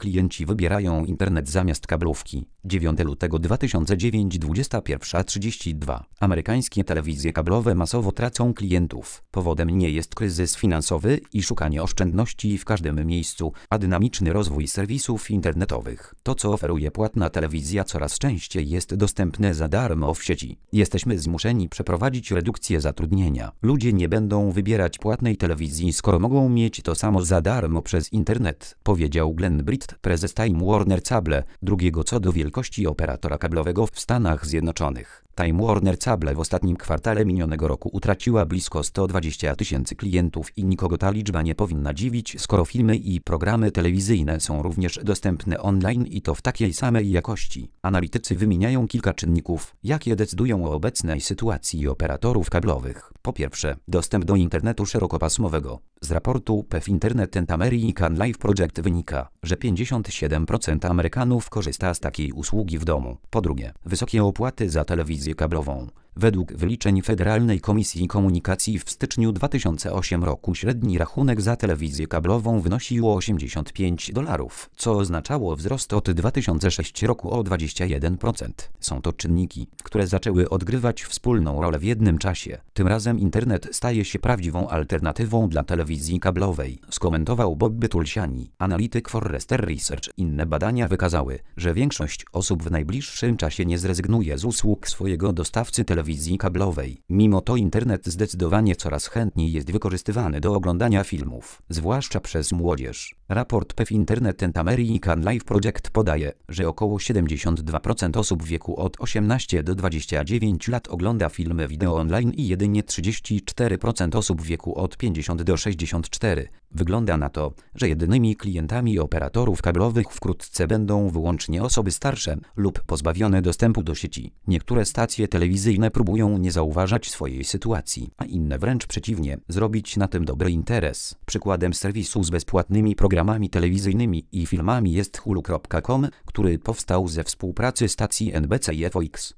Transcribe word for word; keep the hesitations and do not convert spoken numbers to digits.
Klienci wybierają internet zamiast kablówki. dziewiątego lutego dwa tysiące dziewiątego, dwudziesta pierwsza trzydzieści dwa. Amerykańskie telewizje kablowe masowo tracą klientów. Powodem nie jest kryzys finansowy i szukanie oszczędności w każdym miejscu, a dynamiczny rozwój serwisów internetowych. To, co oferuje płatna telewizja, coraz częściej jest dostępne za darmo w sieci. Jesteśmy zmuszeni przeprowadzić redukcję zatrudnienia. Ludzie nie będą wybierać płatnej telewizji, skoro mogą mieć to samo za darmo przez internet, powiedział Glenn Britt, prezes Time Warner Cable, drugiego co do wielkości operatora kablowego w Stanach Zjednoczonych. Time Warner Cable w ostatnim kwartale minionego roku utraciła blisko sto dwadzieścia tysięcy klientów i nikogo ta liczba nie powinna dziwić, skoro filmy i programy telewizyjne są również dostępne online i to w takiej samej jakości. Analitycy wymieniają kilka czynników, jakie decydują o obecnej sytuacji operatorów kablowych. Po pierwsze, dostęp do internetu szerokopasmowego. Z raportu P E F Internet and American Life Project wynika, że pięćdziesiąt siedem procent Amerykanów korzysta z takiej usługi w domu. Po drugie, wysokie opłaty za telewizję kablową. Według wyliczeń Federalnej Komisji Komunikacji w styczniu dwa tysiące ósmego roku średni rachunek za telewizję kablową wynosił osiemdziesiąt pięć dolarów, co oznaczało wzrost od dwa tysiące szóstego roku o dwadzieścia jeden procent. Są to czynniki, które zaczęły odgrywać wspólną rolę w jednym czasie. Tym razem internet staje się prawdziwą alternatywą dla telewizji kablowej, skomentował Bobby Tulsiani, analityk Forrester Research. Inne badania wykazały, że większość osób w najbliższym czasie nie zrezygnuje z usług swojego dostawcy telewizji telewizji kablowej. Mimo to internet zdecydowanie coraz chętniej jest wykorzystywany do oglądania filmów, zwłaszcza przez młodzież. Raport P E F Internet and American Life Project podaje, że około siedemdziesiąt dwa procent osób w wieku od osiemnastu do dwudziestu dziewięciu lat ogląda filmy wideo online i jedynie trzydzieści cztery procent osób w wieku od pięćdziesięciu do sześćdziesięciu czterech. Wygląda na to, że jedynymi klientami operatorów kablowych wkrótce będą wyłącznie osoby starsze lub pozbawione dostępu do sieci. Niektóre stacje telewizyjne próbują nie zauważać swojej sytuacji, a inne wręcz przeciwnie, zrobić na tym dobry interes. Przykładem serwisu z bezpłatnymi programami telewizyjnymi i filmami jest hulu kropka com, który powstał ze współpracy stacji N B C i F O X.